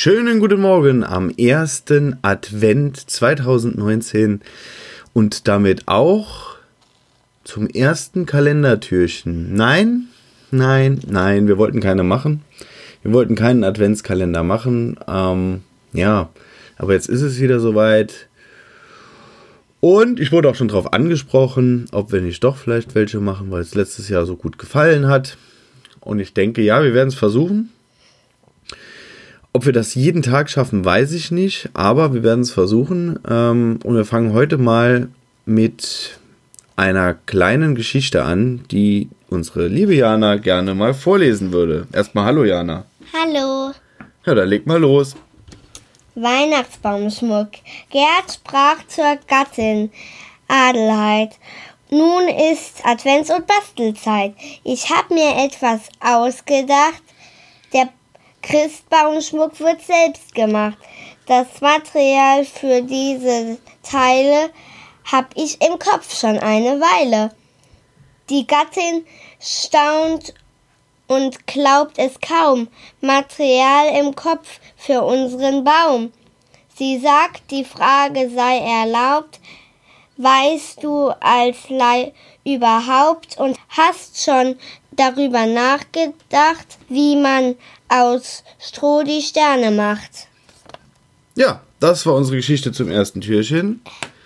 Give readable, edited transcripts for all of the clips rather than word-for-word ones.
Schönen guten Morgen am 1. Advent 2019 und damit auch zum ersten Kalendertürchen. Nein, wir wollten keine machen. Wir wollten keinen Adventskalender machen. Aber jetzt ist es wieder soweit. Und ich wurde auch schon darauf angesprochen, ob wir nicht doch vielleicht welche machen, weil es letztes Jahr so gut gefallen hat. Und ich denke, ja, wir werden es versuchen. Ob wir das jeden Tag schaffen, weiß ich nicht, aber wir werden es versuchen. Und wir fangen heute mal mit einer kleinen Geschichte an, die unsere liebe Jana gerne mal vorlesen würde. Erstmal hallo Jana. Hallo. Ja, dann leg mal los. Weihnachtsbaumschmuck. Gerd sprach zur Gattin Adelheid: Nun ist Advents- und Bastelzeit. Ich habe mir etwas ausgedacht. Der Christbaumschmuck wird selbst gemacht. Das Material für diese Teile hab ich im Kopf schon eine Weile. Die Gattin staunt und glaubt es kaum. Material im Kopf für unseren Baum. Sie sagt, die Frage sei erlaubt. Weißt du als Laie überhaupt und hast schon darüber nachgedacht, wie man aus Stroh die Sterne macht? Ja, das war unsere Geschichte zum ersten Türchen.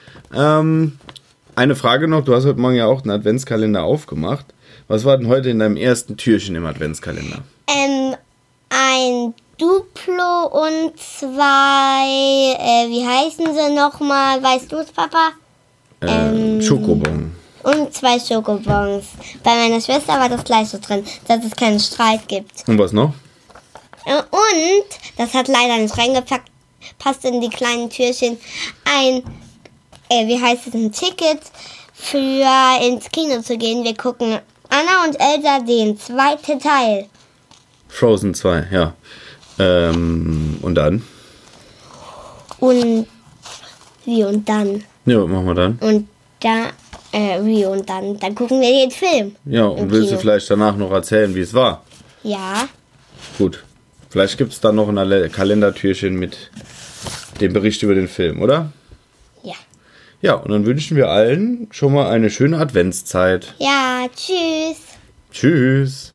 Eine Frage noch, du hast heute Morgen ja auch einen Adventskalender aufgemacht. Was war denn heute in deinem ersten Türchen im Adventskalender? Ein Duplo und zwei, wie heißen sie nochmal? Weißt du es, Papa? Schokobon. Und 2 Schokobons. Bei meiner Schwester war das gleich so drin, dass es keinen Streit gibt. Und was noch? Und, das hat leider nicht reingepackt, passt in die kleinen Türchen, ein Ticket für ins Kino zu gehen. Wir gucken Anna und Elsa den 2. Teil. Frozen 2, ja. Und dann? Und wie und dann? Ja, was machen wir dann? Und wie und dann? Dann gucken wir den Film. Ja, und willst du vielleicht danach noch erzählen, wie es war? Ja. Gut. Vielleicht gibt es dann noch ein Kalendertürchen mit dem Bericht über den Film, oder? Ja. Ja, und dann wünschen wir allen schon mal eine schöne Adventszeit. Ja, tschüss. Tschüss.